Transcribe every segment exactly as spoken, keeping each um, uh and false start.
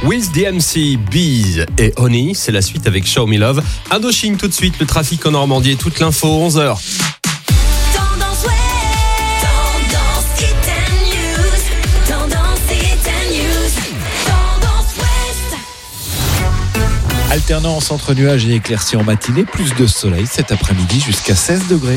With D M C, Bees et Honey, c'est la suite avec Show Me Love. Indochine tout de suite, le trafic en Normandie et toute l'info, onze heures. Alternance entre nuages et éclaircies en matinée, plus de soleil cet après-midi jusqu'à seize degrés.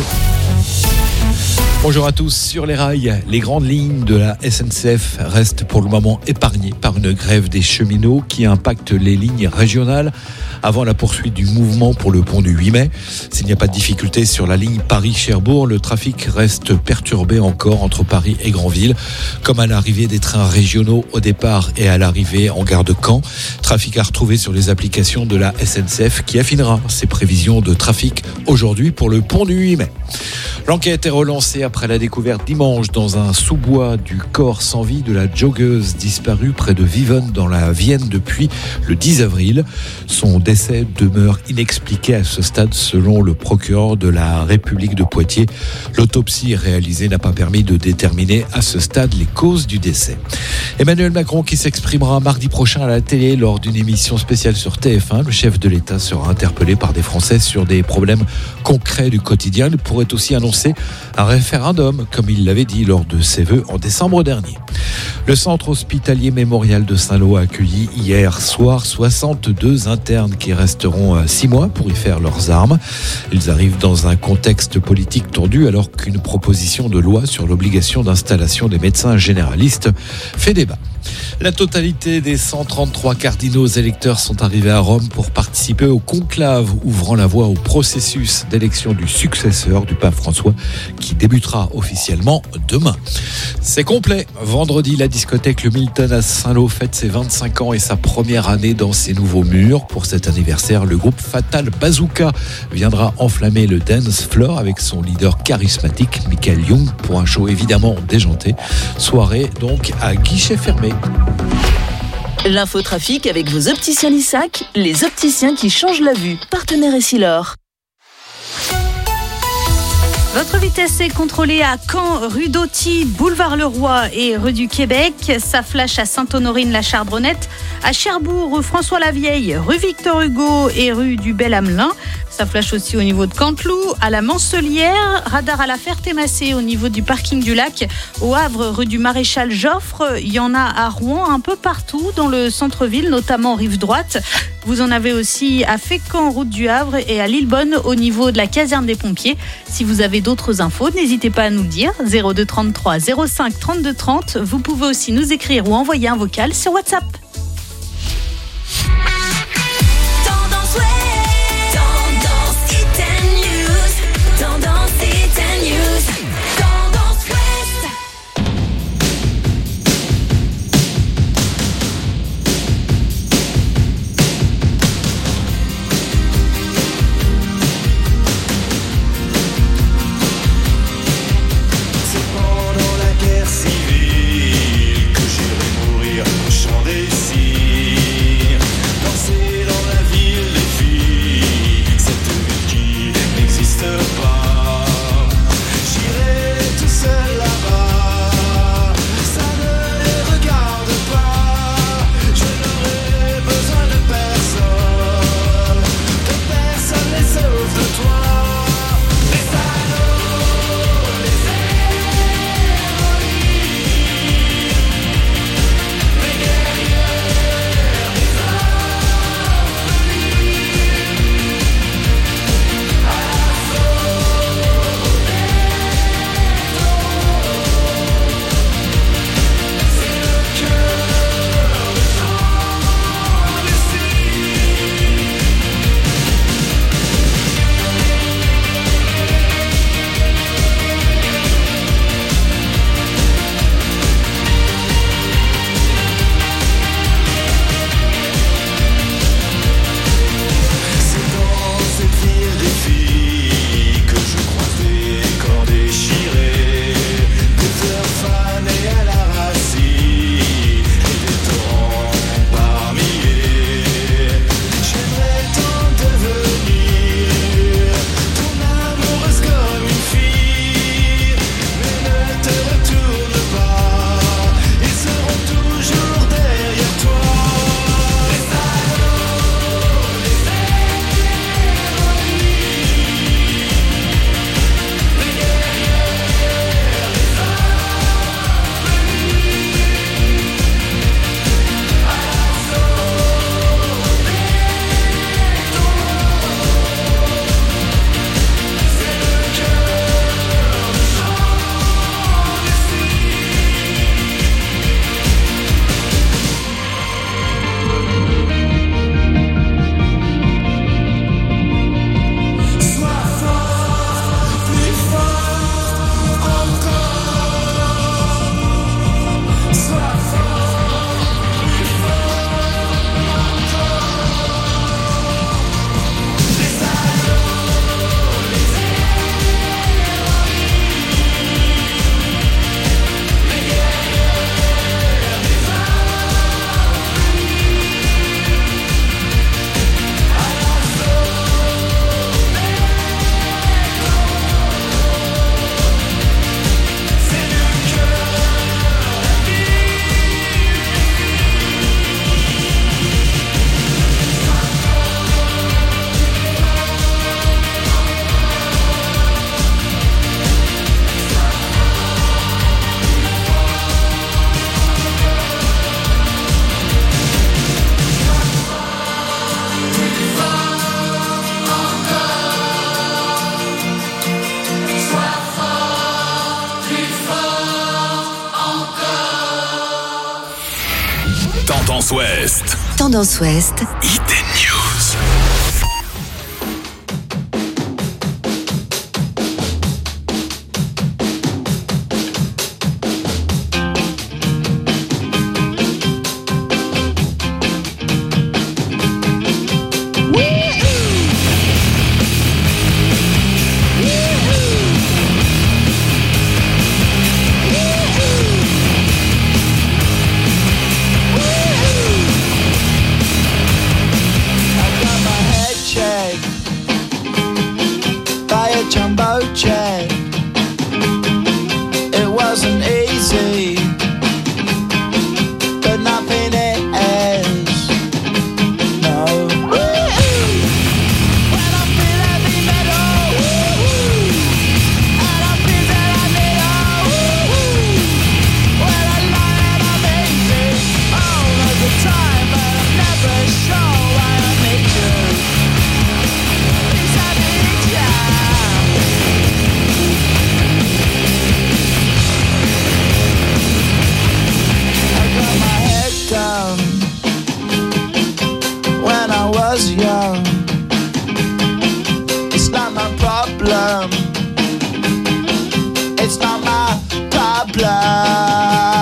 Bonjour à tous. Sur les rails, les grandes lignes de la S N C F restent pour le moment épargnées par une grève des cheminots qui impacte les lignes régionales avant la poursuite du mouvement pour le pont du huit mai. S'il n'y a pas de difficulté sur la ligne Paris-Cherbourg, le trafic reste perturbé encore entre Paris et Granville, comme à l'arrivée des trains régionaux au départ et à l'arrivée en gare de Caen. Trafic à retrouver sur les applications de la S N C F qui affinera ses prévisions de trafic aujourd'hui pour le pont du huit mai. L'enquête est relancée après la découverte dimanche dans un sous-bois du corps sans vie de la joggeuse disparue près de Vivonne dans la Vienne depuis le dix avril. Son décès demeure inexpliqué à ce stade selon le procureur de la République de Poitiers. L'autopsie réalisée n'a pas permis de déterminer à ce stade les causes du décès. Emmanuel Macron qui s'exprimera mardi prochain à la télé lors d'une émission spéciale sur T F un. Le chef de l'État sera interpellé par des Français sur des problèmes concrets du quotidien. Il pourrait aussi annoncer un référendum, comme il l'avait dit lors de ses vœux en décembre dernier. Le centre hospitalier mémorial de Saint-Lô a accueilli hier soir soixante-deux internes qui resteront six mois pour y faire leurs armes. Ils arrivent dans un contexte politique tendu alors qu'une proposition de loi sur l'obligation d'installation des médecins généralistes fait débat. La totalité des cent trente-trois cardinaux électeurs sont arrivés à Rome pour participer au conclave ouvrant la voie au processus d'élection du successeur du pape François qui débutera officiellement demain. C'est complet. Vendredi, la discothèque Le Milton à Saint-Lô fête ses vingt-cinq ans et sa première année dans ses nouveaux murs. Pour cet anniversaire, le groupe Fatal Bazooka viendra enflammer le dance floor avec son leader charismatique Michael Young pour un show évidemment déjanté. Soirée donc à guichet fermé. L'infotrafic avec vos opticiens Lissac, les opticiens qui changent la vue. Partenaire Essilor. Votre vitesse est contrôlée à Caen, rue d'Auty, boulevard Leroy et rue du Québec. Ça flash à Sainte-Honorine-la-Charbonnette, à Cherbourg, rue François-Lavieille, rue Victor Hugo et rue du Bel-Hamelin. Ça flash aussi au niveau de Canteloup, à la Mancelière, radar à la Ferté-Massé au niveau du parking du lac, au Havre, rue du Maréchal Joffre. Il y en a à Rouen, un peu partout dans le centre-ville, notamment rive droite. Vous en avez aussi à Fécamp, route du Havre, et à Lillebonne au niveau de la caserne des pompiers. Si vous avez d'autres infos, n'hésitez pas à nous le dire. zéro deux trente-trois zéro cinq trente-deux trente. Vous pouvez aussi nous écrire ou envoyer un vocal sur WhatsApp. Pendant la guerre civile que j'irai mourir au champ des Tendance Ouest. Tendance Ouest. Hit News. Jumbo jet. It wasn't easy, but nothing is. No. When I feel heavy metal, and I feel that I need all. When I lie and I'm easy all of the time, but I'm never sure why I need you. Please, I need you. Down when I was young. It's not my problem. It's not my problem.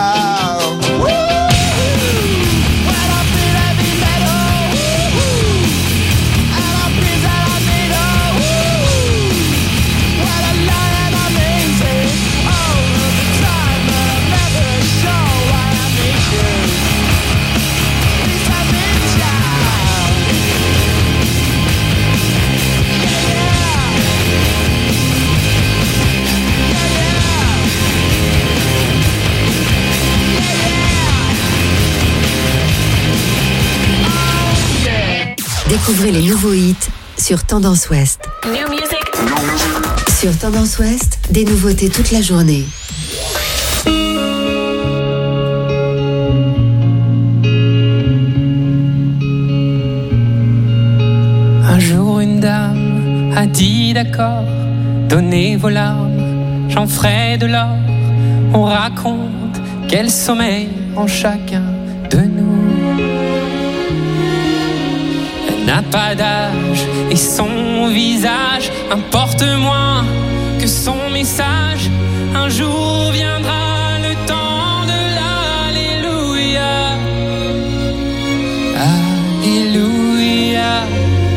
When I feel heavy metal, and I feel that I need all. When I lie and I'm easy all of the time, but I'm never sure why I need you. Découvrez les nouveaux hits sur Tendance Ouest. New music. Sur Tendance Ouest, des nouveautés toute la journée. Un jour une dame a dit d'accord, donnez vos larmes, j'en ferai de l'or. On raconte quel sommeil en chacun de nous. Elle n'a pas d'âge et son visage importe moins que son message. Un jour viendra le temps de l'Alléluia. Alléluia.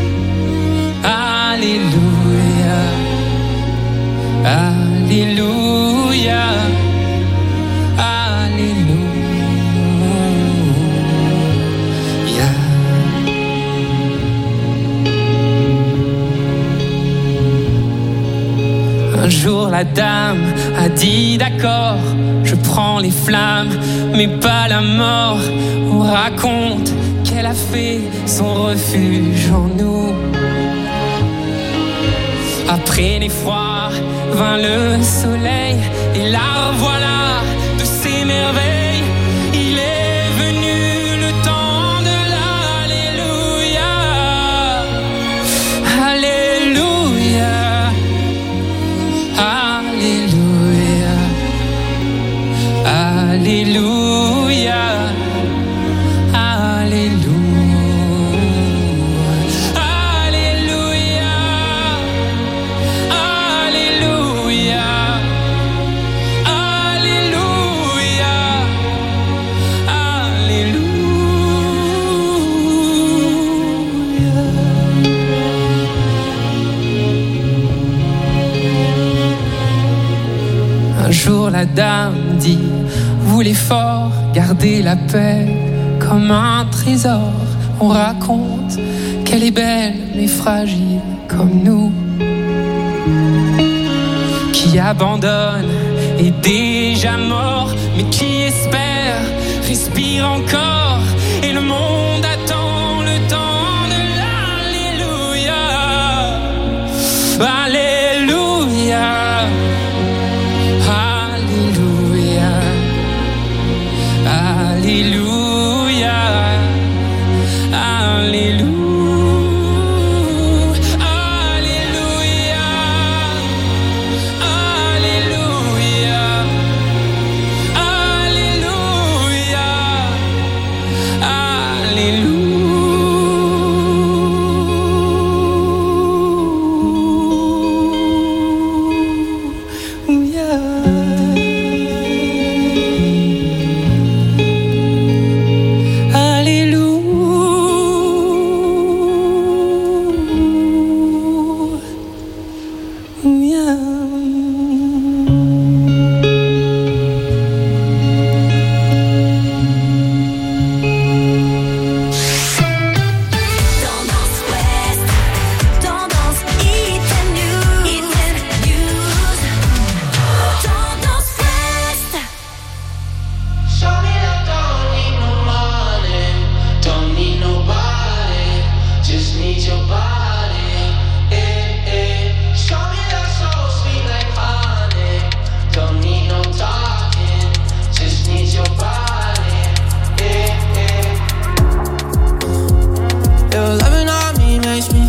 Alléluia. Alléluia. Alléluia. Un jour la dame a dit d'accord, je prends les flammes, mais pas la mort. On raconte qu'elle a fait son refuge en nous. Après l'effroi vint le soleil, et la revoilà de ses merveilles. Il est venu le temps de l'Alléluia. Alléluia. Alléluia. Alléluia. Un jour la dame dit, vous les forts, gardez la paix comme un trésor. On raconte qu'elle est belle mais fragile comme nous, qui abandonne est déjà mort, mais qui espère respire encore. Et le monde attend le temps de l'Alléluia. Alléluia. Alléluia, Alléluia, Alléluia, Alléluia, Alléluia,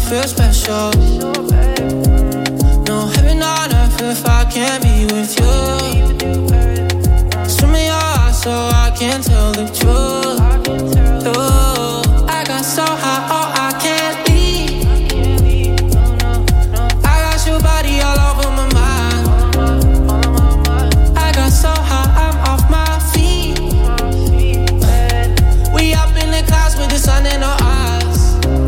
feel special. No heaven on earth if I can't be with you. Swim in your eyes so I can tell the truth. Ooh, I got so high, oh I can't leave. I got your body all over my mind. I got so high, I'm off my feet. We up in the clouds with the sun in our eyes.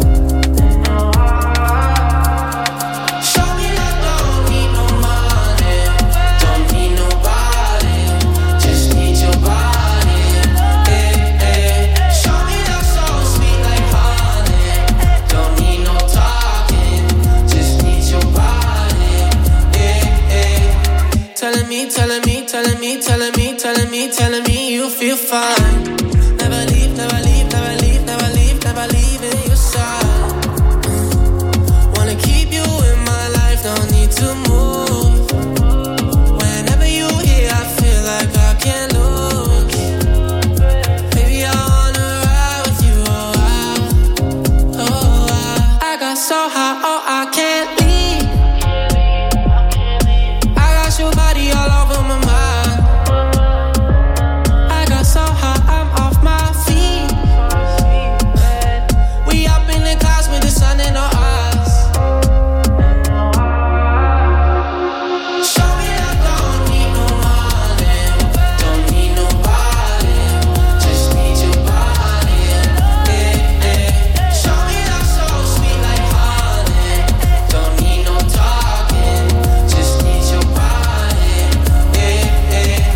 Show me that don't need no money, don't need nobody, just need your body. Hey, hey. Show me that so sweet like honey, don't need no talking, just need your body. Hey, hey. Telling me, telling me, telling me, telling me, telling me, telling me you feel fine. Never leave, never leave, never leave, never leave, never leave in your side. Wanna keep you in my life, don't need to move. Whenever you here, I feel like I can't lose. Baby, I wanna ride with you, oh I, oh I. I got so high, oh I can't leave. I got your body all over my mind. I got so high, I'm off my feet. We up in the clouds with the sun in our eyes. Show me that don't need no money, don't need nobody, just need your body. Yeah, yeah. Show me that so sweet like honey, don't need no talking, just need your body. Yeah, yeah.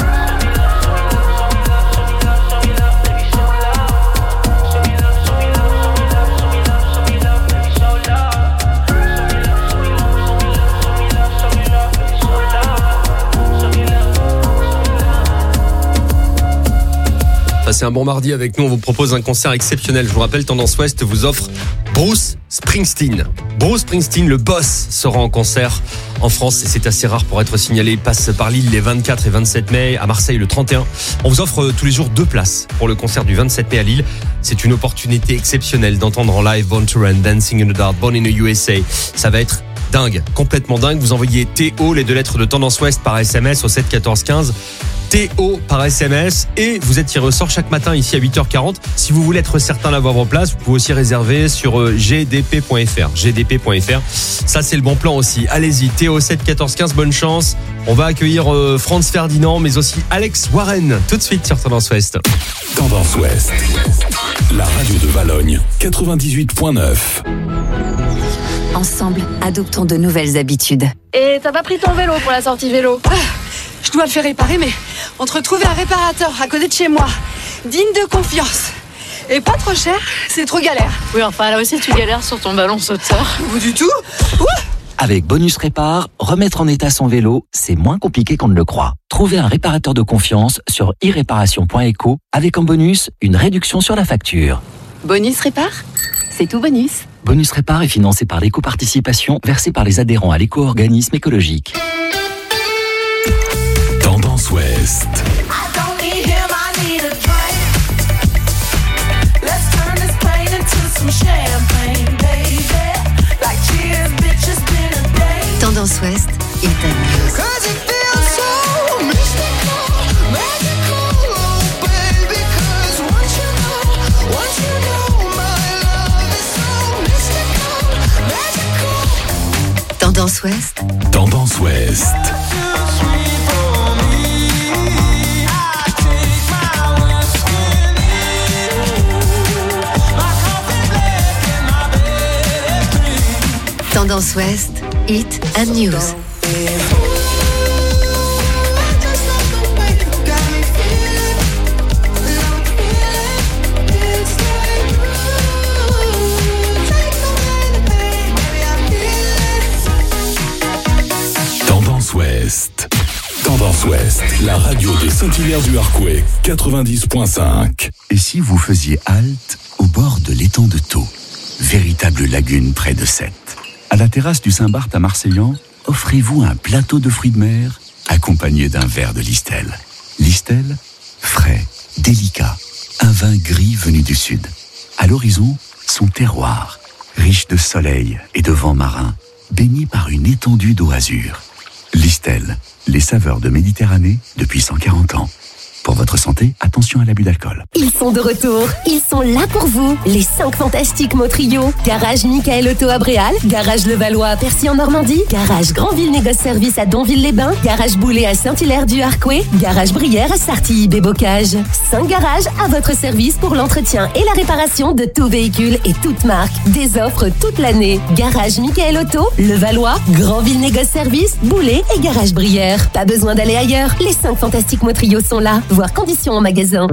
Passez un bon mardi avec nous, on vous propose un concert exceptionnel. Je vous rappelle, Tendance Ouest vous offre Bruce Springsteen. Bruce Springsteen, le boss, sera en concert en France et c'est assez rare pour être signalé. Il passe par Lille les vingt-quatre et vingt-sept mai, à Marseille le trente et un. On vous offre tous les jours deux places pour le concert du vingt-sept mai à Lille. C'est une opportunité exceptionnelle d'entendre en live Born to Run, Dancing in the Dark, Born in the U S A. Ça va être dingue, complètement dingue. Vous envoyez T O, les deux lettres de Tendance Ouest par S M S au sept quatorze quinze. T O par S M S et vous êtes tiré au sort chaque matin ici à huit heures quarante. Si vous voulez être certain d'avoir vos places, vous pouvez aussi réserver sur g d p point f r. g d p point f r. Ça, c'est le bon plan aussi. Allez-y, T O sept quatorze quinze, bonne chance. On va accueillir euh, Franz Ferdinand, mais aussi Alex Warren tout de suite sur Tendance Ouest. Tendance Ouest, la radio de Valogne, quatre-vingt-dix-huit point neuf. Ensemble, adoptons de nouvelles habitudes. Et t'as pas pris ton vélo pour la sortie vélo? Ah, je dois le faire réparer, mais entre trouver un réparateur à côté de chez moi, digne de confiance, et pas trop cher, c'est trop galère. Oui, enfin là aussi tu galères sur ton ballon sauteur. Ou du tout. Ouh. Avec Bonus Répar, remettre en état son vélo, c'est moins compliqué qu'on ne le croit. Trouvez un réparateur de confiance sur i réparation point eco avec en bonus une réduction sur la facture. Bonus Répar, c'est tout bonus. Bonus Répar est financé par l'éco-participation versée par les adhérents à l'éco-organisme écologique. Tendance Ouest. Tendance Ouest, il t'amuse. Tendance Ouest. Tendance Ouest. Tendance Ouest, Hit and News. Tendance Ouest. Tendance Ouest, la radio de Saint-Hilaire-du-Harcouët, quatre-vingt-dix point cinq. Et si vous faisiez halte au bord de l'étang de Thau, véritable lagune près de Sète. À la terrasse du Saint-Barth à Marseillan, offrez-vous un plateau de fruits de mer accompagné d'un verre de Listel. Listel, frais, délicat, un vin gris venu du sud. À l'horizon, son terroir, riche de soleil et de vent marin, baigné par une étendue d'eau azur. Listel, les saveurs de Méditerranée depuis cent quarante ans. Pour votre santé, attention à l'abus d'alcool. Ils sont de retour. Ils sont là pour vous. Les cinq fantastiques Montrio. Garage Michael Auto à Bréal. Garage Levallois à Percy en Normandie. Garage Grandville Négoce Service à Donville-les-Bains. Garage Boulet à Saint-Hilaire-du-Harcouët. Garage Brière à Sartilly-Bébocage. cinq garages à votre service pour l'entretien et la réparation de tout véhicule et toute marque. Des offres toute l'année. Garage Michael Auto, Levallois, Grandville Négoce Service, Boulet et Garage Brière. Pas besoin d'aller ailleurs. Les cinq fantastiques Montrio sont là. Voir conditions en magasin.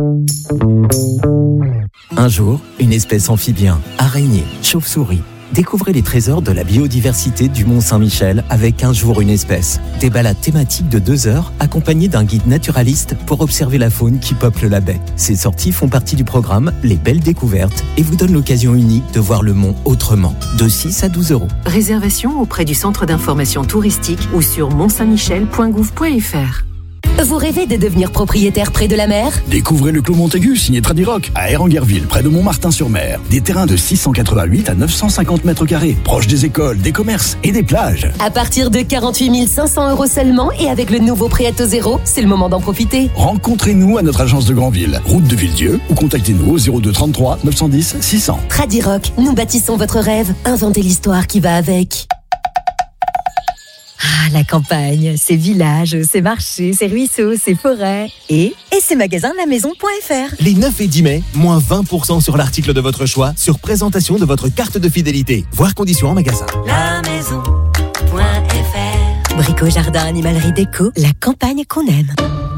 Un jour, une espèce amphibien, araignée, chauve-souris. Découvrez les trésors de la biodiversité du Mont Saint-Michel avec Un jour une espèce. Des balades thématiques de deux heures accompagnées d'un guide naturaliste pour observer la faune qui peuple la baie. Ces sorties font partie du programme Les Belles Découvertes et vous donnent l'occasion unique de voir le mont autrement. De six à douze euros. Réservation auprès du centre d'information touristique ou sur mont saint michel point gouv point f r. Vous rêvez de devenir propriétaire près de la mer ? Découvrez le Clos Montaigu, signé Tradirock, à Eranguerville, près de Montmartin-sur-Mer. Des terrains de six cent quatre-vingt-huit à neuf cent cinquante mètres carrés, proches des écoles, des commerces et des plages. À partir de quarante-huit mille cinq cents euros seulement et avec le nouveau prêt à taux zéro, c'est le moment d'en profiter. Rencontrez-nous à notre agence de Granville, route de Villedieu, ou contactez-nous au zéro deux trente-trois neuf cent dix six cents. Tradirock, nous bâtissons votre rêve. Inventez l'histoire qui va avec. Ah, la campagne, ses villages, ses marchés, ses ruisseaux, ses forêts et, et ses magasins de la maison point f r. Les neuf et dix mai, moins vingt pour cent sur l'article de votre choix sur présentation de votre carte de fidélité. Voir conditions en magasin. La maison point f r. Brico, jardin, animalerie, déco, la campagne qu'on aime.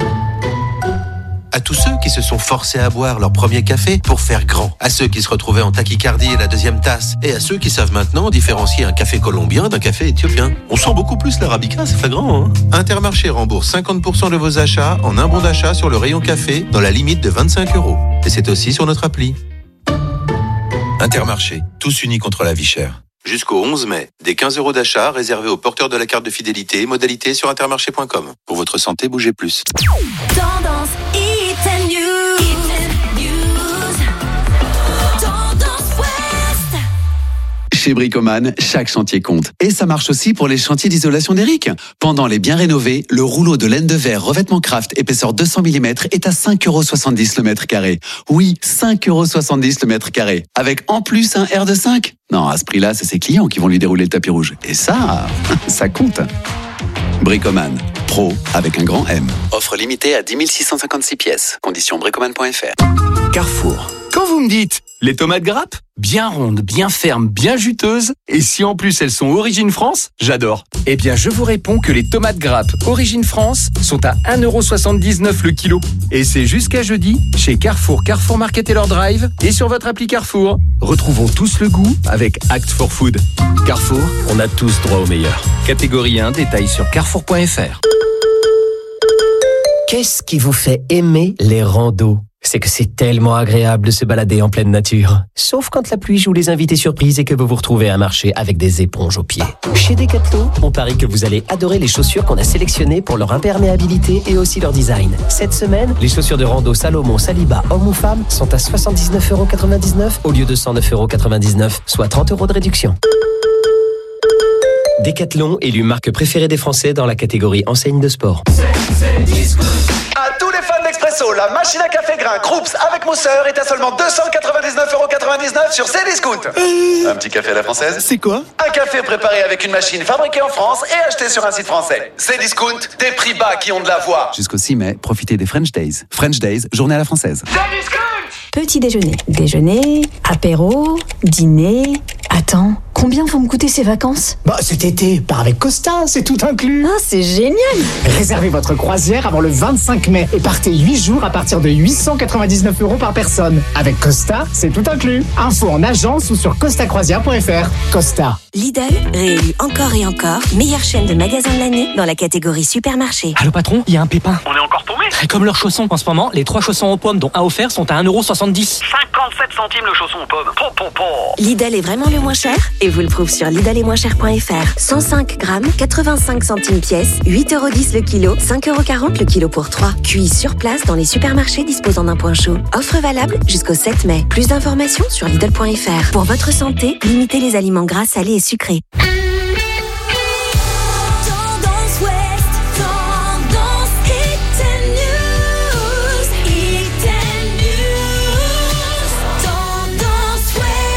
À tous ceux qui se sont forcés à boire leur premier café pour faire grand. À ceux qui se retrouvaient en tachycardie et la deuxième tasse. Et à ceux qui savent maintenant différencier un café colombien d'un café éthiopien. On sent beaucoup plus l'arabica, c'est flagrant, hein. Intermarché rembourse cinquante pour cent de vos achats en un bon d'achat sur le rayon café dans la limite de vingt-cinq euros. Et c'est aussi sur notre appli. Intermarché, tous unis contre la vie chère. Jusqu'au onze mai, des quinze euros d'achat réservés aux porteurs de la carte de fidélité. Modalité sur intermarché point com. Pour votre santé, bougez plus. Tendance Eat News. Tendance Ouest. Chez Bricoman, chaque chantier compte. Et ça marche aussi pour les chantiers d'isolation d'Eric. Pendant les bien rénovés, le rouleau de laine de verre revêtement Craft épaisseur deux cents millimètres est à cinq euros soixante-dix le mètre carré. Oui, cinq euros soixante-dix le mètre carré. Avec en plus un R de cinq. Non, à ce prix-là, c'est ses clients qui vont lui dérouler le tapis rouge. Et ça, ça compte. Bricoman, pro avec un grand M. Offre limitée à dix mille six cent cinquante-six pièces. Conditions bricoman point f r. Carrefour. Quand vous me dites les tomates grappes, bien rondes, bien fermes, bien juteuses, et si en plus elles sont origine France, j'adore. Eh bien, je vous réponds que les tomates grappes origine France sont à un euro soixante-dix-neuf le kilo. Et c'est jusqu'à jeudi chez Carrefour, Carrefour Market et leur Drive et sur votre appli Carrefour. Retrouvons tous le goût avec Act for Food. Carrefour, on a tous droit au meilleur. Catégorie un, détail sur carrefour point f r. Qu'est-ce qui vous fait aimer les randos ? C'est que c'est tellement agréable de se balader en pleine nature. Sauf quand la pluie joue les invités surprises et que vous vous retrouvez à marcher avec des éponges aux pieds. Chez Decathlon, on parie que vous allez adorer les chaussures qu'on a sélectionnées pour leur imperméabilité et aussi leur design. Cette semaine, les chaussures de rando Salomon Saliba, homme ou femme, sont à soixante-dix-neuf euros quatre-vingt-dix-neuf au lieu de cent neuf euros quatre-vingt-dix-neuf, soit trente euros de réduction. Decathlon, élu marque préférée des Français dans la catégorie enseigne de sport. À tous les fans d'Expresso, la machine à café grain Krups avec mousseur est à seulement deux cent quatre-vingt-dix-neuf euros quatre-vingt-dix-neuf sur Cdiscount. Euh... Un petit café à la française. C'est quoi? Un café préparé avec une machine fabriquée en France et acheté sur un site français. Cdiscount, des prix bas qui ont de la voix. Jusqu'au six mai, profitez des French Days. French Days, journée à la française. Petit déjeuner, déjeuner, apéro, dîner. Attends, combien vont me coûter ces vacances? Bah cet été, part avec Costa, c'est tout inclus. Ah, c'est génial. Réservez votre croisière avant le vingt-cinq mai et partez huit jours à partir de huit cent quatre-vingt-dix-neuf euros par personne. Avec Costa, c'est tout inclus. Info en agence ou sur costa croisière point f r. Costa. Lidl, réélu encore et encore, meilleure chaîne de magasins de l'année dans la catégorie supermarché. Allô patron, il y a un pépin. On est encore paumé. Comme leurs chaussons. En ce moment, les trois chaussons aux pommes dont un offert sont à un euro soixante-dix. cinquante-sept centimes le chausson aux pommes. Po, po, po. Lidl est vraiment le moins cher et vous le prouve sur Lidl et moins cher point f r. cent cinq grammes, quatre-vingt-cinq centimes pièce, huit euros dix le kilo, cinq euros quarante le kilo pour trois. Cuit sur place dans les supermarchés disposant d'un point chaud. Offre valable jusqu'au sept mai. Plus d'informations sur Lidl point f r. Pour votre santé, limitez les aliments gras, salés et sucrés. Tendance Ouest, tendance Hit News, Hit News, tendance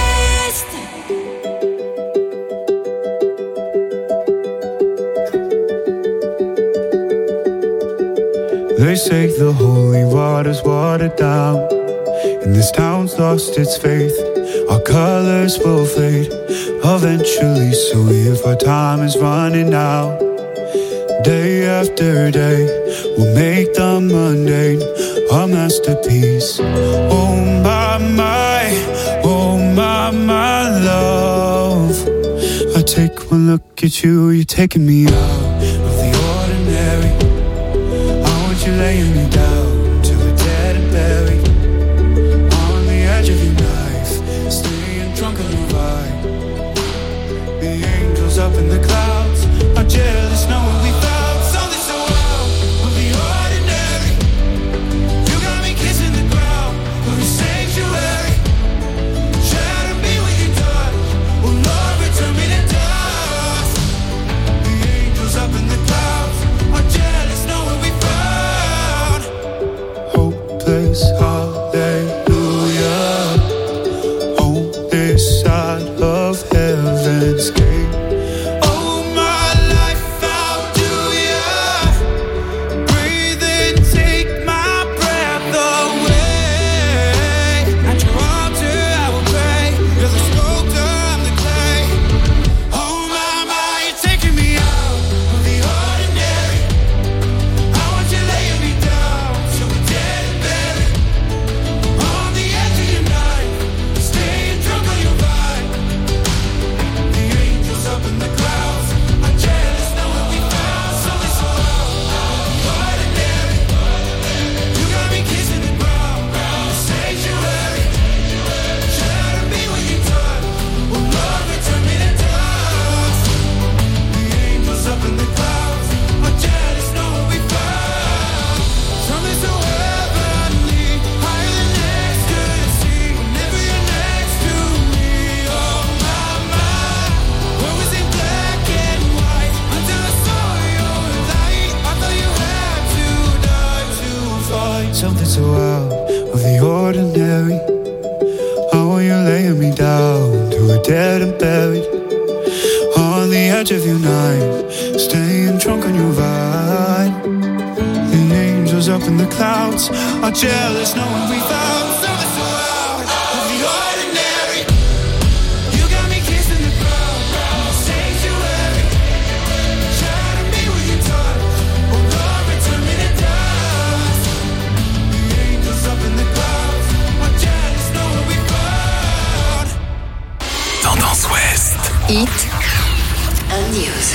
Ouest. They say the holy water's watered down, and this town's lost its faith. Our colors will fade eventually, so if our time is running out, day after day, we'll make the mundane a masterpiece. Oh my, my, oh my, my love, I take one look at you, you're taking me out of the ordinary. I want you laying me down to a dead and buried on the edge of your knife, staying drunk on your vibe. The angels up in the clouds are jealous knowing we found something so out of the ordinary. You got me kissing the ground of the sanctuary. Shadow me with your touch, oh Lord, return me to dust. The angels up in the clouds are jealous knowing we found hopeless hallelujah on this side of heaven's gate. Oh my life, how do ya breathe and take my breath away? At your altar I will pray, you're the sculptor, I'm the clay. Oh my, my, you're taking me out of the ordinary. I want you laying me down to a dead and buried on the edge of your knife, staying drunk on your vibe. The angels up in the clouds are jealous knowing we found something so ordinary. You got me kissing the ground, the sanctuary. Shadow me when you touch, oh Lord, return me to dust. The angels up in the clouds are jealous knowing we found something so heavenly, higher than next could see. Whenever you're next to me, oh my, my. Where was it black and white until I saw your light? I thought you had to die to find something so out of the ordinary. How are you laying me down to a dead and buried on the edge of your knife, staying drunk on your vine. The angels up in the clouds are jealous knowing we found something so out of the ordinary. You got me kissing the ground, the sanctuary. Shadow me with your touch, oh Lord, return me to dust. The angels up in the clouds are jealous knowing we found. Tendance Ouest. Hit News.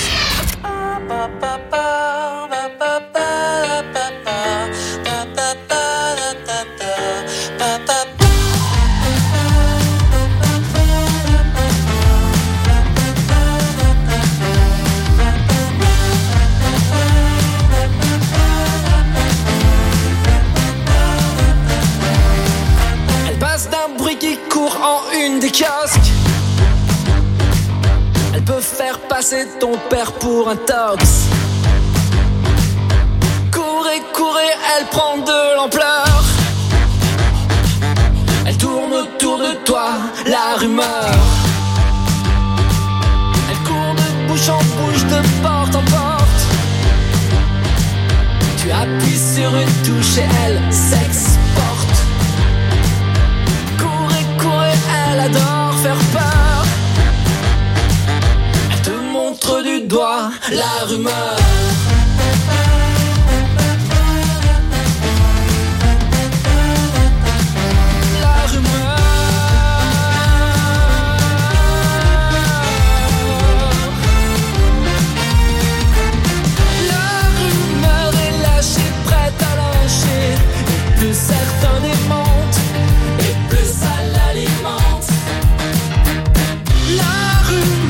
Elle passe d'un bruit qui court en une des kiosques. Elle peut faire passer ton père pour un tox. Courez, courez, elle prend de l'ampleur. Elle tourne autour de toi, la rumeur. Elle court de bouche en bouche, de porte en porte. Tu appuies sur une touche et elle s'exporte. Courez, courez, elle adore faire peur. Elle te montre du doigt la rumeur. Plus certains démontent, et plus ça l'alimente. La rumeur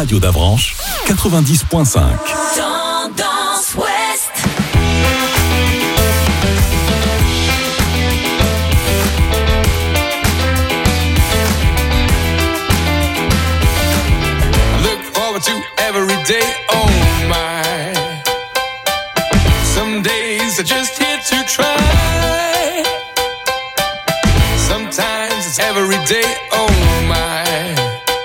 radio d'Avranches, quatre-vingt-dix virgule cinq. Tendance Ouest. To every day, oh my. Some days are just here to try. Sometimes it's every day, oh my.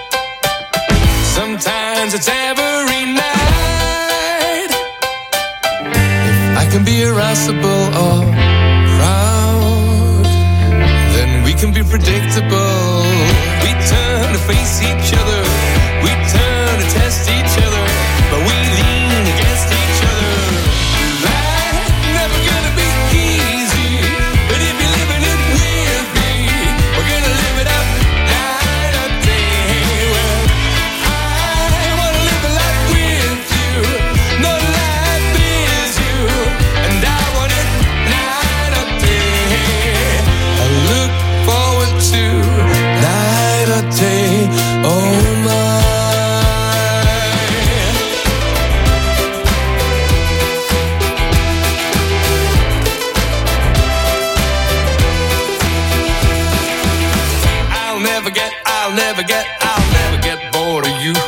Sometimes it's every night. If I can be irascible or proud, then we can be predictable. We turn to face each other. We turn to test each other, but we lean against each other. Life never gonna be easy, but if you're living it with me, we're gonna live it up night or day. Well, I wanna live a life with you, no life is you, and I want it night or day. I look forward to night or day, oh my. I'll never get, I'll never get bored of you.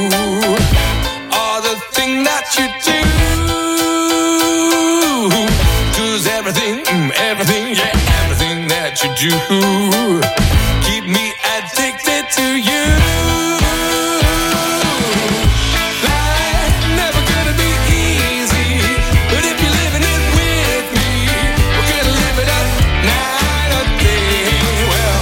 Or the thing that you do. 'Cause everything, mm, everything, yeah, everything that you do keep me addicted to you. Life never gonna be easy, but if you're living it with me, we're gonna live it up night or day. Well,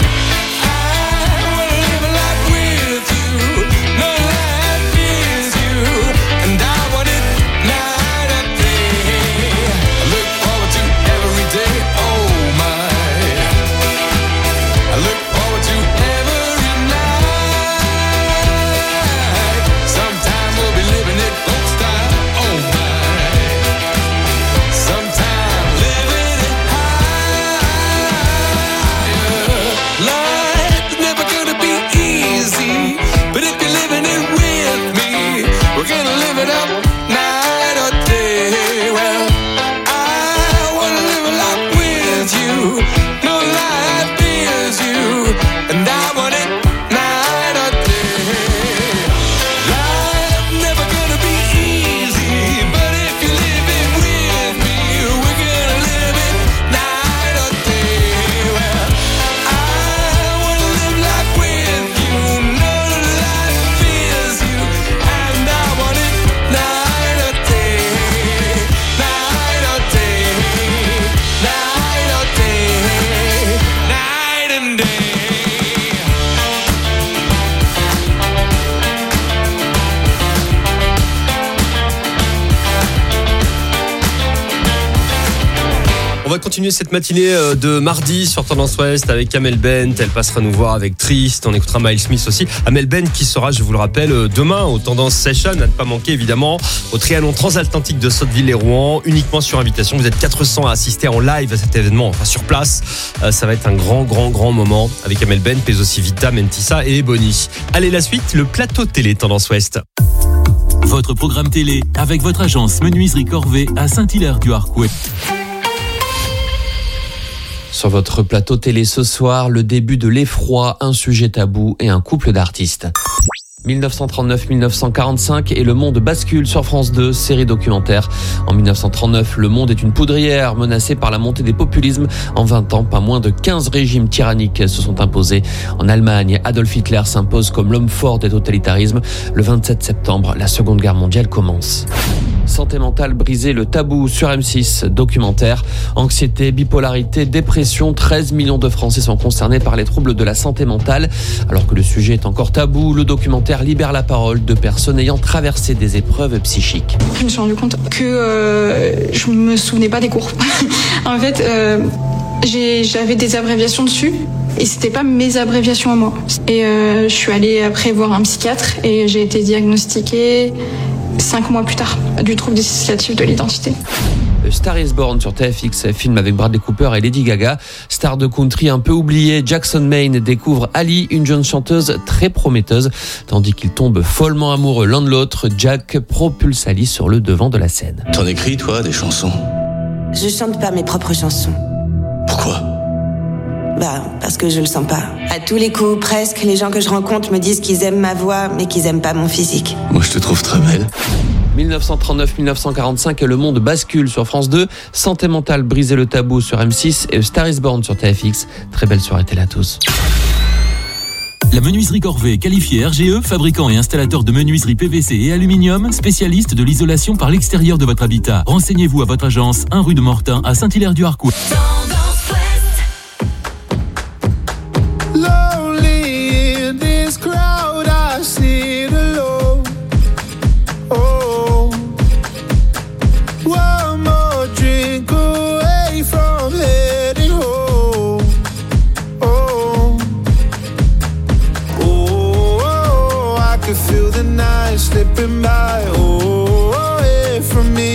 On va continuer cette matinée de mardi sur Tendance Ouest avec Amel Bent. Elle passera nous voir avec Triste. On écoutera Miles Smith aussi. Amel Bent qui sera, je vous le rappelle, demain au Tendance Session. À ne pas manquer évidemment au triathlon transatlantique de Sotteville et Rouen. Uniquement sur invitation. Vous êtes quatre cents à assister en live à cet événement, enfin sur place. Ça va être un grand, grand, grand moment avec Amel Bent, mais aussi Vita, Mentissa et Bonnie. Allez, la suite, le plateau télé Tendance Ouest. Votre programme télé avec votre agence Menuiserie Corvée à Saint-Hilaire-du-Harcouët. Sur votre plateau télé ce soir, le début de L'Effroi, un sujet tabou et un couple d'artistes. dix-neuf cent trente-neuf à dix-neuf cent quarante-cinq et Le Monde bascule sur France deux, série documentaire. En dix-neuf cent trente-neuf, le monde est une poudrière menacée par la montée des populismes. En vingt ans, pas moins de quinze régimes tyranniques se sont imposés. En Allemagne, Adolf Hitler s'impose comme l'homme fort des totalitarismes. Le vingt-sept septembre, la Seconde Guerre mondiale commence. Santé mentale brisée, le tabou sur M six, documentaire. Anxiété, bipolarité, dépression, treize millions de Français sont concernés par les troubles de la santé mentale. Alors que le sujet est encore tabou, le documentaire libère la parole de personnes ayant traversé des épreuves psychiques. Je me suis rendu compte que euh, je me souvenais pas des cours. En fait, euh, j'ai, j'avais des abréviations dessus. Et c'était pas mes abréviations à moi. Et euh, je suis allée après voir un psychiatre et j'ai été diagnostiquée cinq mois plus tard du trouble dissociatif de l'identité. Star is Born sur T F X, film avec Bradley Cooper et Lady Gaga. Star de country un peu oublié, Jackson Maine découvre Ali, une jeune chanteuse très prometteuse. Tandis qu'ils tombent follement amoureux l'un de l'autre, Jack propulse Ali sur le devant de la scène. T'en écris, toi, des chansons? Je chante pas mes propres chansons. Pourquoi? Bah, parce que je le sens pas. À tous les coups, presque, les gens que je rencontre me disent qu'ils aiment ma voix, mais qu'ils aiment pas mon physique. Moi, je te trouve très belle. dix-neuf cent trente-neuf dix-neuf cent quarante-cinq et Le Monde bascule sur France deux. Santé mentale, briser le tabou sur M six et Star is Born sur T F X. Très belle soirée télé à tous. La menuiserie Corvée, qualifiée R G E, fabricant et installateur de menuiserie P V C et aluminium, spécialiste de l'isolation par l'extérieur de votre habitat. Renseignez-vous à votre agence, un rue de Mortain à Saint-Hilaire-du-Harcourt. Lonely in this crowd, I sit alone. Oh, one more drink away from heading home. Oh, oh, I can feel the night slipping by. Oh, away from me.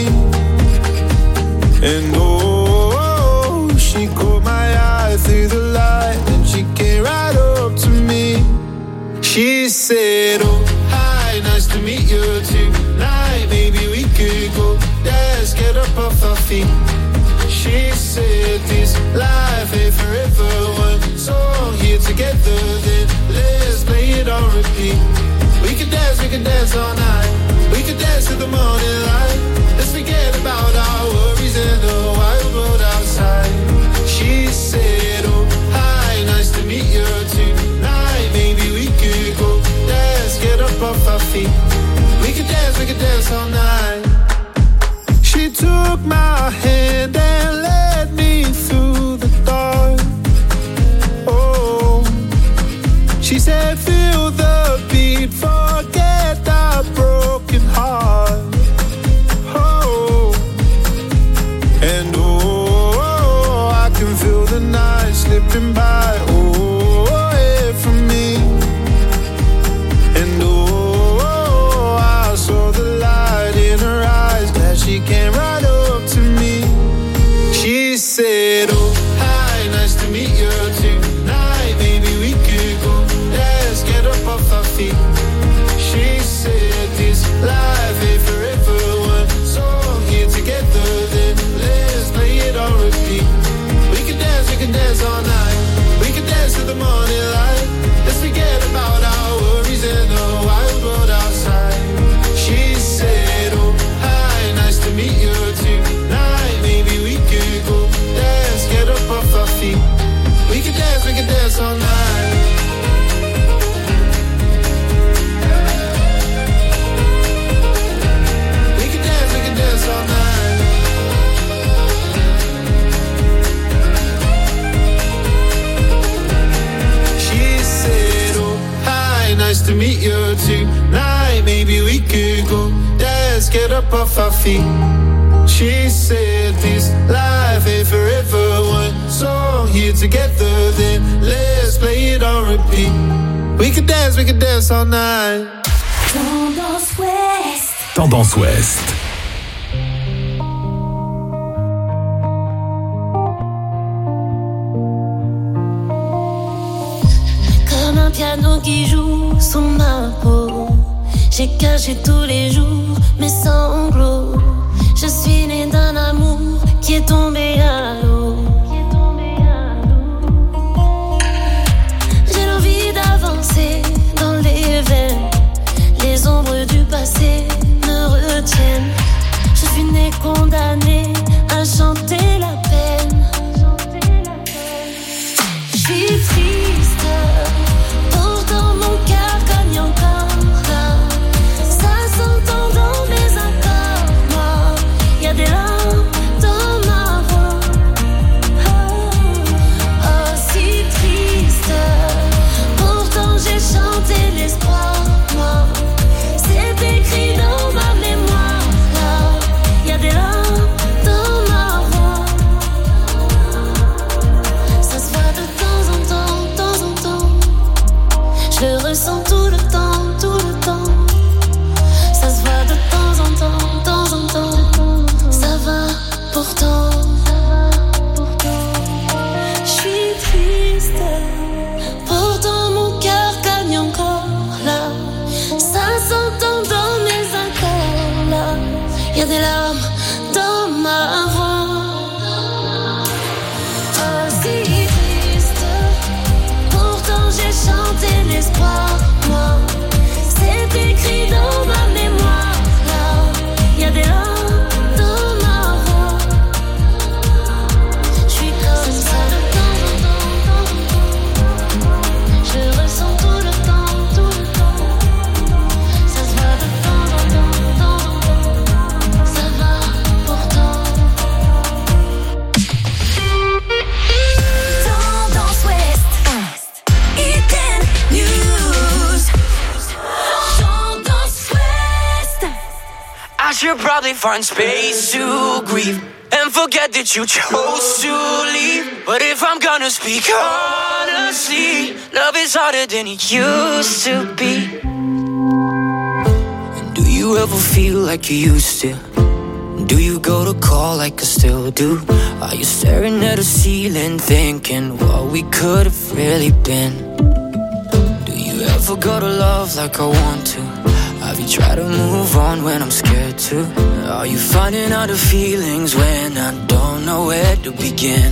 And oh, she caught my eye through the light, and she came right up to me. She said, oh, hi, nice to meet you tonight. Maybe we could go dance, get up off our feet. She said, this life ain't forever. One song here together, then let's play it on repeat. We could dance, we could dance all night. We could dance till the morning light. Let's forget about our worries and the wild world outside. She said, oh, hi, nice to meet you tonight. Maybe we could go dance, get up off our feet. We could dance, we could dance all night. She took my hand and led me through the dark. Oh, she said, feel the beat, forget the broken heart. Oh, and oh, I can feel the night slipping by. Oh, away from me. And oh, I saw the light in her eyes, glad she came right up to me. She said, oh, hi, nice to meet you tonight. Maybe we could go dance, get up off our feet. She said, this life ain't forever. One song here together, then let's play it on repeat. We can dance, we can dance all night. We can dance till the morning light. Let's forget about our worries and the wild world outside. She said, oh, hi, nice to meet you tonight. Maybe we could go dance, get up off our feet. We can dance, we can dance all night. We can dance, we can dance all night. She said, oh, hi, nice to meet you tonight. Maybe we could go dance, get up off our feet. She said, this life ain't forever. One song here together, then let's play it on repeat. We could dance, we could dance all night. Tendance Ouest. Tendance Ouest. Comme un piano qui joue sous ma peau, j'ai caché tous les jours mes sanglots. Je suis née d'un amour qui est tombé à l'eau. J'ai l'envie d'avancer dans les veines. Les ombres du passé me retiennent. Je suis née condamnée à chanter la peine. Je suis triste, pourtant mon cœur cogne encore. Ça s'entend dans mes accords. Moi, y a des larmes dans ma voix. should probably find space to grieve and forget that you chose to leave. But if I'm gonna speak honestly, love is harder than it used to be. And do you ever feel like you used to? Do you go to call like I still do? Are you staring at a ceiling thinking what we could have really been? Do you ever go to love like I want to? Have you tried to move on when I'm scared to? Are you finding out the feelings when I don't know where to begin?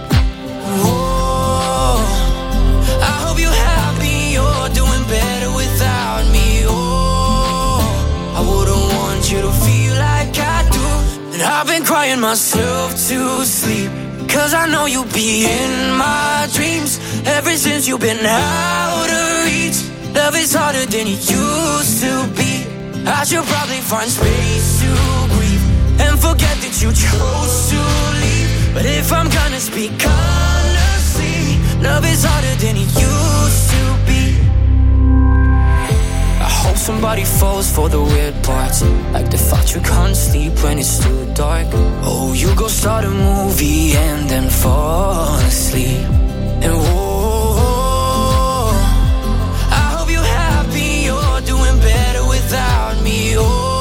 Oh, I hope you're happy, you're doing better without me. Oh, I wouldn't want you to feel like I do. And I've been crying myself to sleep, cause I know you'll be in my dreams. Ever since you've been out of reach, love is harder than it used to be. I should probably find space to breathe and forget that you chose to leave. But if I'm gonna speak honestly, love is harder than it used to be. I hope somebody falls for the weird parts, like the fact you can't sleep when it's too dark. Oh, you go start a movie and then fall asleep. And whoa, I hope you're happy, you're doing better without me.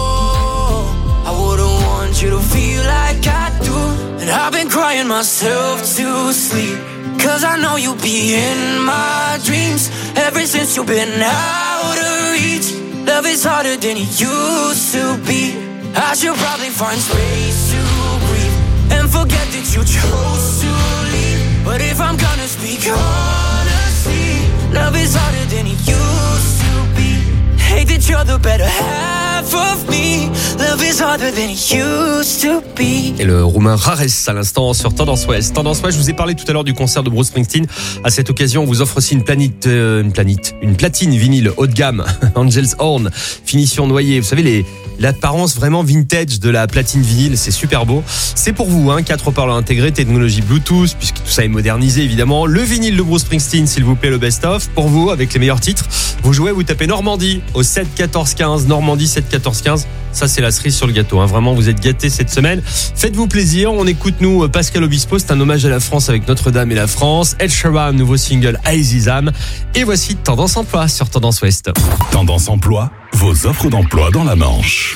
Oh, I wouldn't want you to feel like I do. And I've been crying myself to sleep, cause I know you'll be in my dreams. Ever since you've been out of reach, love is harder than it used to be. I should probably find space to breathe and forget that you chose to leave. But if I'm gonna speak honestly, love is harder than it used to be. Hate that you're the better half of me. Love is harder than it used to be. Et le roumain Rares à l'instant sur Tendance Ouest. Tendance Ouest, je vous ai parlé tout à l'heure du concert de Bruce Springsteen. À cette occasion, on vous offre aussi une planète, euh, une planète, une platine vinyle haut de gamme, Angel's Horn, finition noyée. Vous savez, les, l'apparence vraiment vintage de la platine vinyle, c'est super beau. C'est pour vous, hein, quatre haut-parleurs intégrés, technologie Bluetooth, puisque tout ça est modernisé évidemment. Le vinyle de Bruce Springsteen, s'il vous plaît, le best-of. Pour vous, avec les meilleurs titres, vous jouez, vous tapez Normandie au sept quatorze quinze, Normandie sept quatorze quinze. Ça, c'est la cerise sur le gâteau, hein. Vraiment, vous êtes gâtés cette semaine. Faites-vous plaisir. On écoute, nous, Pascal Obispo. C'est un hommage à la France avec Notre-Dame et la France. Ed Sheeran, nouveau single Aizizam. Et voici Tendance Emploi sur Tendance Ouest. Tendance Emploi, vos offres d'emploi dans la Manche.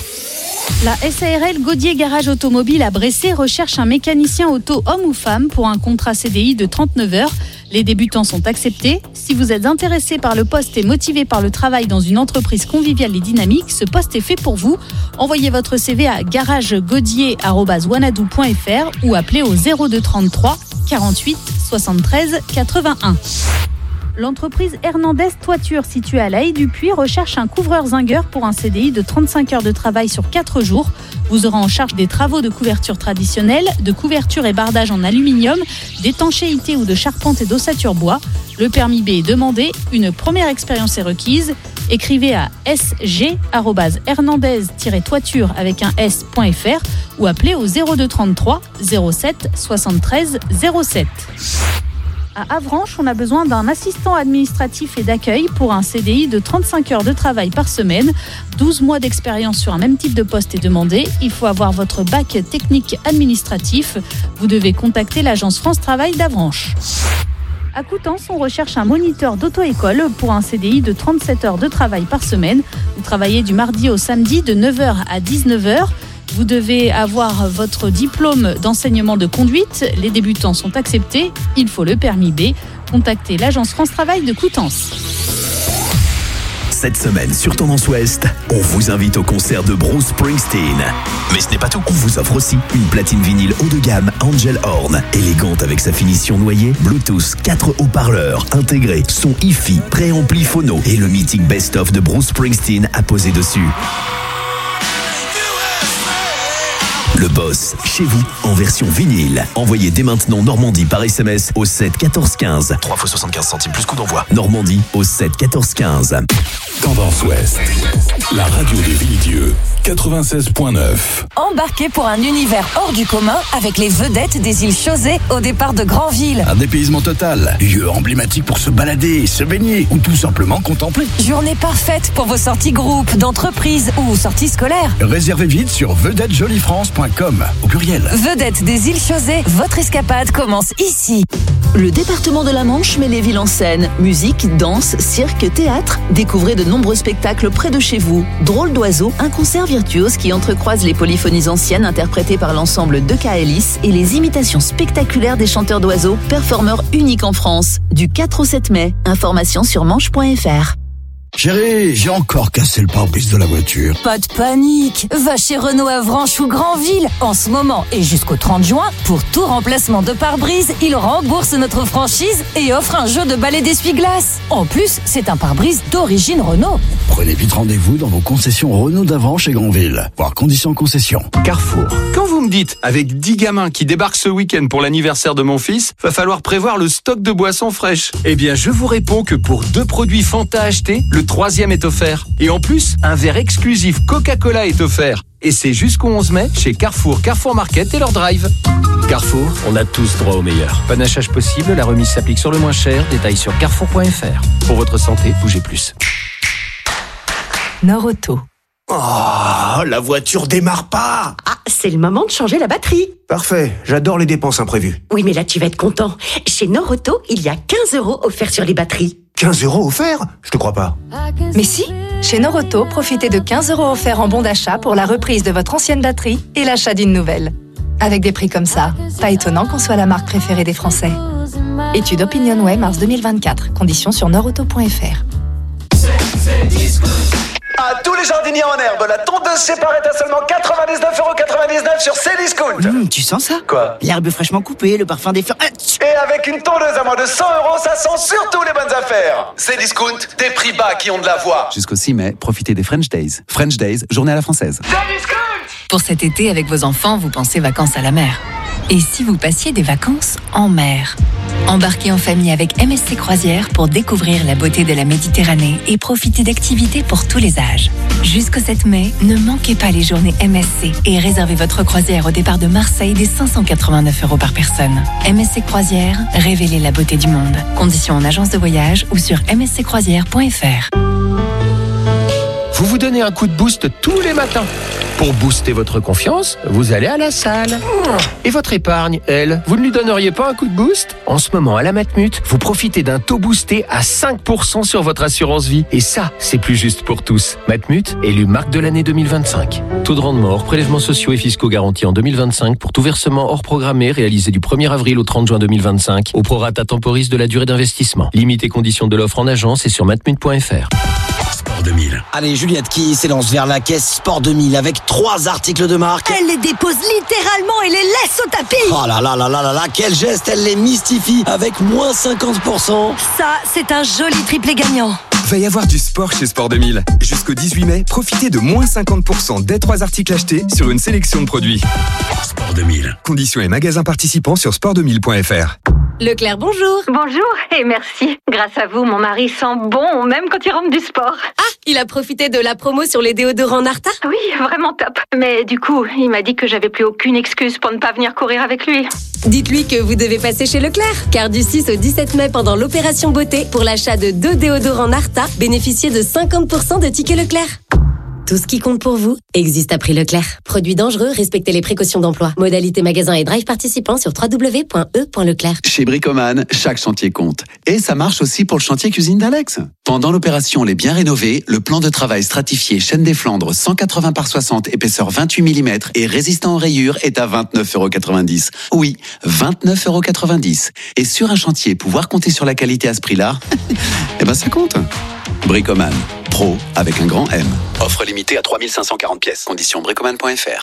La S A R L Gaudier Garage Automobile à Bressé recherche un mécanicien auto homme ou femme pour un contrat C D I de trente-neuf heures. Les débutants sont acceptés. Si vous êtes intéressé par le poste et motivé par le travail dans une entreprise conviviale et dynamique, ce poste est fait pour vous. Envoyez votre C V à garagegaudier arobase wanadoo point f r ou appelez au zéro deux trente-trois quarante-huit soixante-treize quatre-vingt-un. L'entreprise Hernandez Toiture, située à La Haye-du-Puy, recherche un couvreur-zingueur pour un C D I de trente-cinq heures de travail sur quatre jours. Vous aurez en charge des travaux de couverture traditionnelle, de couverture et bardage en aluminium, d'étanchéité ou de charpente et d'ossature bois. Le permis B est demandé. Une première expérience est requise. Écrivez à s g arobase hernandez tiret toiture avec un s.fr ou appelez au zéro deux trente-trois zéro sept soixante-treize zéro sept. À Avranches, on a besoin d'un assistant administratif et d'accueil pour un C D I de trente-cinq heures de travail par semaine. douze mois d'expérience sur un même type de poste est demandé. Il faut avoir votre bac technique administratif. Vous devez contacter l'agence France Travail d'Avranches. À Coutances, on recherche un moniteur d'auto-école pour un C D I de trente-sept heures de travail par semaine. Vous travaillez du mardi au samedi de neuf heures à dix-neuf heures. Vous devez avoir votre diplôme d'enseignement de conduite. Les débutants sont acceptés. Il faut le permis B. Contactez l'agence France Travail de Coutances. Cette semaine sur Tendance Ouest, on vous invite au concert de Bruce Springsteen. Mais ce n'est pas tout, on vous offre aussi une platine vinyle haut de gamme Angel Horn, élégante avec sa finition noyée, Bluetooth, quatre haut-parleurs intégrés, son hi-fi, préampli phono et le mythique best-of de Bruce Springsteen à poser dessus. Le Boss, chez vous, en version vinyle. Envoyez dès maintenant Normandie par S M S au sept quatorze quinze. trois fois soixante-quinze centimes plus coût d'envoi. Normandie au sept quatorze quinze. Tendance Ouest. La radio de Villedieu, quatre-vingt-seize neuf. Embarquez pour un univers hors du commun avec les vedettes des îles Chausey au départ de Granville. Un dépaysement total, lieu emblématique pour se balader, se baigner ou tout simplement contempler. Journée parfaite pour vos sorties groupes, d'entreprise ou sorties scolaires. Réservez vite sur vedette jolie france point com au pluriel. Vedettes des îles Chausey, votre escapade commence ici. Le département de la Manche met les villes en scène. Musique, danse, cirque, théâtre. Découvrez de nombreux spectacles près de chez vous. Drôle d'oiseau, un concert virtuose qui entrecroise les polyphonies anciennes interprétées par l'ensemble de Kaelis et les imitations spectaculaires des chanteurs d'oiseaux, performeurs uniques en France. Du quatre au sept mai. Informations sur manche point f r. Chérie, j'ai encore cassé le pare-brise de la voiture. Pas de panique, va chez Renault Avranches ou Granville. En ce moment et jusqu'au trente juin, pour tout remplacement de pare-brise, il rembourse notre franchise et offre un jeu de balai d'essuie-glace. En plus, c'est un pare-brise d'origine Renault. Prenez vite rendez-vous dans vos concessions Renault d'Avranches et Granville. Voir conditions concession. Carrefour. Quand vous me dites, avec dix gamins qui débarquent ce week-end pour l'anniversaire de mon fils, va falloir prévoir le stock de boissons fraîches. Eh bien, je vous réponds que pour deux produits Fanta achetés, le troisième est offert. Et en plus, un verre exclusif Coca-Cola est offert. Et c'est jusqu'au onze mai chez Carrefour, Carrefour Market et leur drive. Carrefour, on a tous droit au meilleur. Panachage possible, la remise s'applique sur le moins cher. Détails sur carrefour point f r. Pour votre santé, bougez plus. Nord-Auto. Oh, la voiture démarre pas. Ah, c'est le moment de changer la batterie. Parfait, j'adore les dépenses imprévues. Oui, mais là, tu vas être content. Chez Nord-Auto, il y a quinze euros offerts sur les batteries. quinze euros offerts? Je te crois pas. Mais si, chez Nord-Auto, profitez de quinze euros offerts en bon d'achat pour la reprise de votre ancienne batterie et l'achat d'une nouvelle. Avec des prix comme ça, pas étonnant qu'on soit la marque préférée des Français. Étude OpinionWay mars deux mille vingt-quatre. Conditions sur nordauto point f r. À tous les jardiniers en herbe, la tondeuse sépare est à seulement quatre-vingt-dix-neuf euros quatre-vingt-dix-neuf sur Cdiscount. Mmh, tu sens ça? Quoi? L'herbe fraîchement coupée, le parfum des fleurs. Et avec une tondeuse à moins de cent euros, ça sent surtout les bonnes affaires. Cdiscount, des prix bas qui ont de la voix. Jusqu'au six mai, profitez des French Days. French Days, journée à la française. Pour cet été, avec vos enfants, vous pensez vacances à la mer. Et si vous passiez des vacances en mer? Embarquez en famille avec M S C Croisières pour découvrir la beauté de la Méditerranée et profiter d'activités pour tous les âges. Jusqu'au sept mai, ne manquez pas les journées M S C et réservez votre croisière au départ de Marseille dès cinq cent quatre-vingt-neuf euros par personne. M S C Croisières, révélez la beauté du monde. Conditions en agence de voyage ou sur m s c croisières point f r. Vous vous donnez un coup de boost tous les matins. Pour booster votre confiance, vous allez à la salle. Et votre épargne, elle, vous ne lui donneriez pas un coup de boost? En ce moment, à la Matmut, vous profitez d'un taux boosté à cinq pour cent sur votre assurance vie. Et ça, c'est plus juste pour tous. Matmut, élu marque de l'année deux mille vingt-cinq. Taux de rendement hors prélèvements sociaux et fiscaux garantis en deux mille vingt-cinq pour tout versement hors programmé réalisé du premier avril au trente juin deux mille vingt-cinq au prorata temporis de la durée d'investissement. Limite et conditions de l'offre en agence et sur matmut point f r. Sport deux mille. Allez, Juliette qui s'élance vers la caisse Sport deux mille avec trois articles de marque. Elle les dépose littéralement et les laisse au tapis. Oh là là là là là là, quel geste, elle les mystifie avec moins cinquante pour cent. Ça, c'est un joli triplé gagnant. Va y avoir du sport chez Sport deux mille. Jusqu'au dix-huit mai, profitez de moins cinquante pour cent des trois articles achetés sur une sélection de produits. Sport deux mille. Conditions et magasins participants sur sport deux mille point f r. Leclerc, bonjour. Bonjour et merci. Grâce à vous, mon mari sent bon, même quand il rentre du sport. Ah, il a profité de la promo sur les déodorants Narta? Oui, vraiment top. Mais du coup, il m'a dit que j'avais plus aucune excuse pour ne pas venir courir avec lui. Dites-lui que vous devez passer chez Leclerc. Car du six au dix-sept mai, pendant l'opération beauté, pour l'achat de deux déodorants Narta, bénéficiez de cinquante pour cent de tickets Leclerc. Tout ce qui compte pour vous existe à prix Leclerc. Produits dangereux, respectez les précautions d'emploi. Modalité magasin et drive participants sur w w w point e point leclerc. Chez Bricoman, chaque chantier compte. Et ça marche aussi pour le chantier cuisine d'Alex. Pendant l'opération Les Biens Rénovés, le plan de travail stratifié Chaîne des Flandres cent quatre-vingts par soixante, épaisseur vingt-huit millimètres et résistant aux rayures est à vingt-neuf euros quatre-vingt-dix. Oui, vingt-neuf euros quatre-vingt-dix. Et sur un chantier, pouvoir compter sur la qualité à ce prix-là, eh ben ça compte. Bricoman. Pro avec un grand M. Offre limitée à trois mille cinq cent quarante pièces. Conditions bricoman point f r.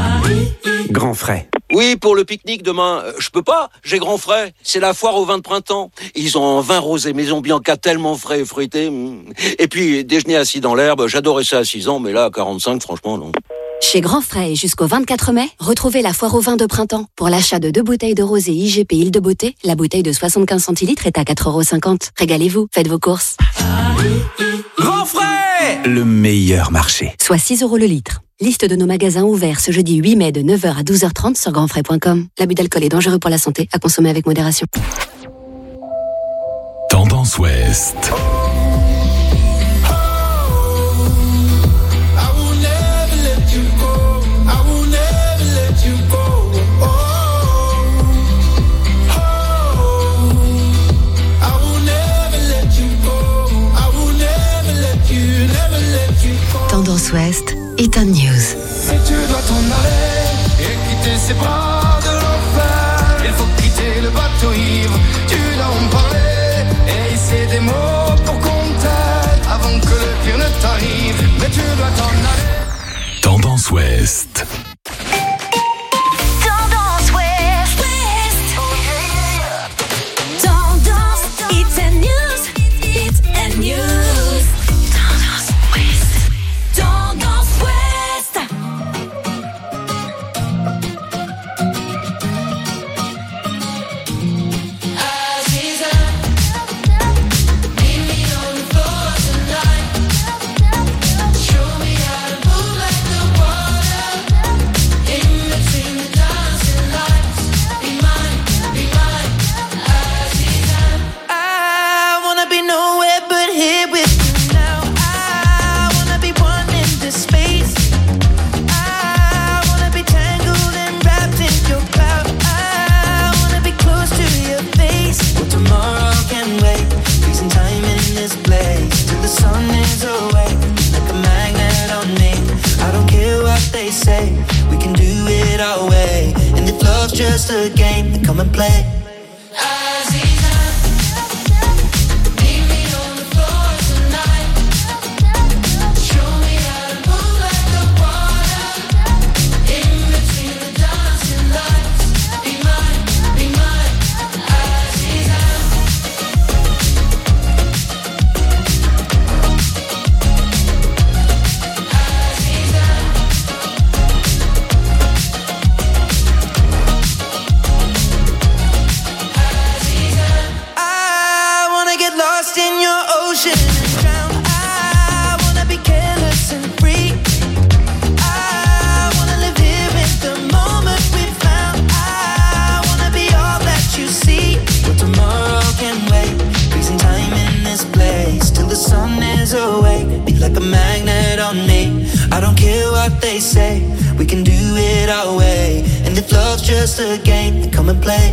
Grand frais. Oui, pour le pique-nique demain, euh, je peux pas, j'ai grand frais. C'est la foire au vin de printemps. Ils ont un vin rosé Maison Bianca tellement frais et fruité. Mm. Et puis, déjeuner assis dans l'herbe, j'adorais ça à six ans, mais là, à quarante-cinq, franchement, non. Chez Grand Frais et jusqu'au vingt-quatre mai, retrouvez la foire au vin de printemps. Pour l'achat de deux bouteilles de rosé I G P Île de Beauté, la bouteille de soixante-quinze centilitres est à quatre euros cinquante. Régalez-vous, faites vos courses. Grand Frais, le meilleur marché. Soit six euros le litre. Liste de nos magasins ouverts ce jeudi huit mai de neuf heures à douze heures trente sur grand frais point com. L'abus d'alcool est dangereux pour la santé, à consommer avec modération. Tendance Ouest. Tendance Ouest, Eton News. Et tu dois t'en aller et quitter ces bras de l'enfer. Il faut quitter le bateau ivre, tu dois en parler et hisser des mots pour qu'on t'aide avant que le pire ne t'arrive. Mais tu dois t'en aller. Tendance Ouest. Tendance Ouest. Tendance Eton News. Eton News. Just a game, then come and play. They say we can do it our way, and if love's just a game, then come and play.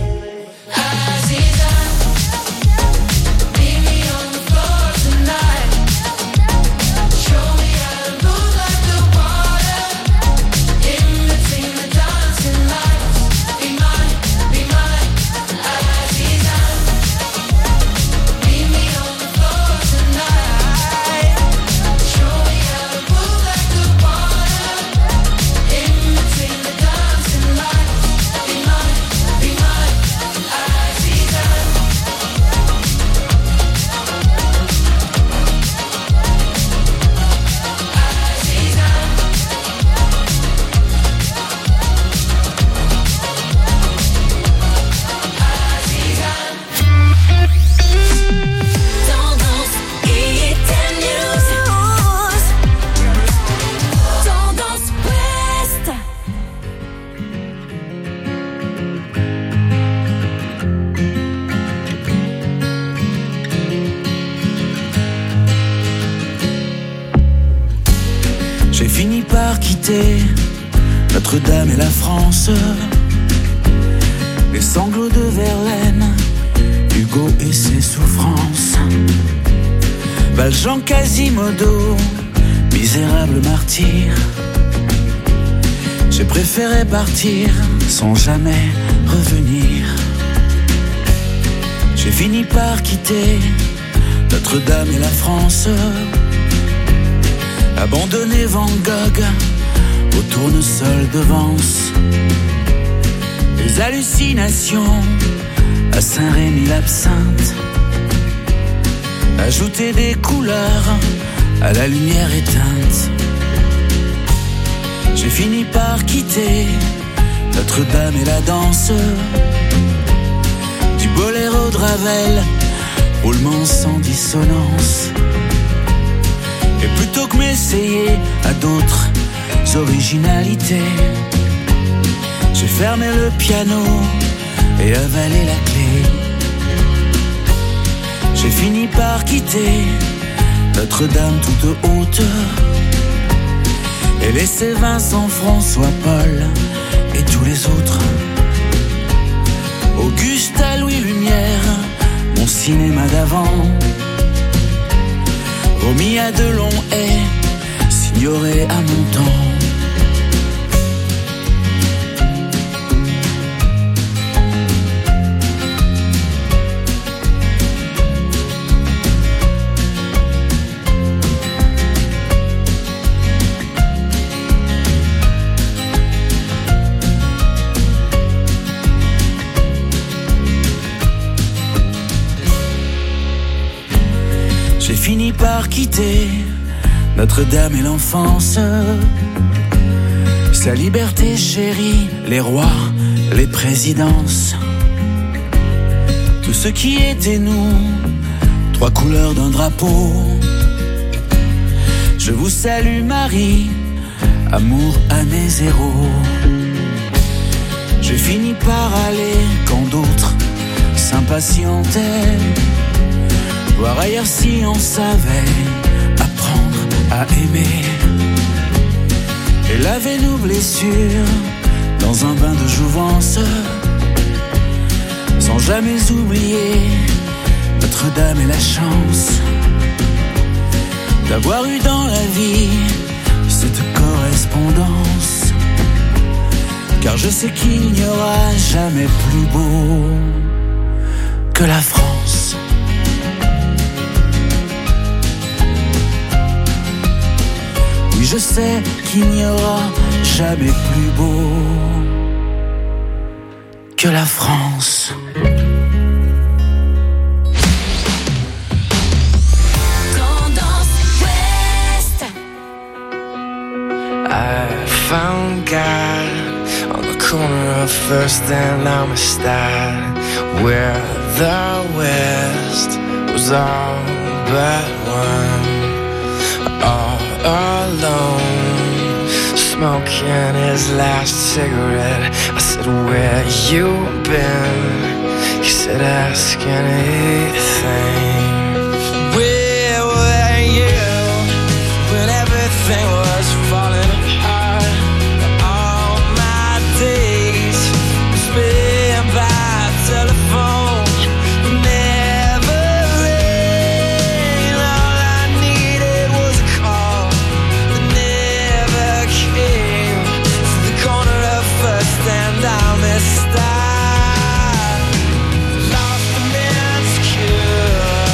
J'ai fini par quitter Notre-Dame et la France, les sanglots de Verlaine, Hugo et ses souffrances, Valjean, Quasimodo, misérable martyr. J'ai préféré partir sans jamais revenir. J'ai fini par quitter Notre-Dame et la France, abandonner Van Gogh au tournesol de Vence, des hallucinations à Saint-Rémy l'absinthe, ajouter des couleurs à la lumière éteinte. J'ai fini par quitter Notre-Dame et la danse, du boléro de Ravel, roulement sans dissonance. Et plutôt que m'essayer à d'autres originalités, j'ai fermé le piano et avalé la clé. J'ai fini par quitter Notre-Dame toute haute et laisser Vincent, François, Paul et tous les autres. Auguste à Louis Lumière, mon cinéma d'avant, remis à de longs haies, signoré à mon temps. J'ai fini par quitter Notre-Dame et l'enfance, sa liberté chérie, les rois, les présidences, tout ce qui était nous, trois couleurs d'un drapeau. Je vous salue Marie, amour année zéro. J'ai fini par aller quand d'autres s'impatientaient, voir ailleurs si on savait apprendre à aimer et laver nos blessures dans un bain de jouvence, sans jamais oublier Notre-Dame et la chance d'avoir eu dans la vie cette correspondance. Car je sais qu'il n'y aura jamais plus beau que la France. Oui, je sais qu'il n'y aura jamais plus beau que la France. I found God on the corner of First and Amistad, where the West was all but one. All alone, smoking his last cigarette. I said, where you been? He said, ask anything. Where were you when everything was falling apart? All my days spent by telephone, never rain. All I needed was a call that never came. To the corner of First and Amistad, lost and insecure.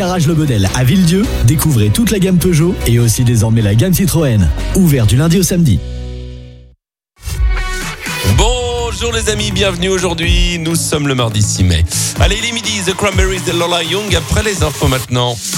Garage Le Godel à Villedieu, découvrez toute la gamme Peugeot et aussi désormais la gamme Citroën. Ouvert du lundi au samedi. Bonjour les amis, bienvenue aujourd'hui. Nous sommes le mardi six mai. Allez, il est midi, The Cranberries de Lola Young après les infos maintenant.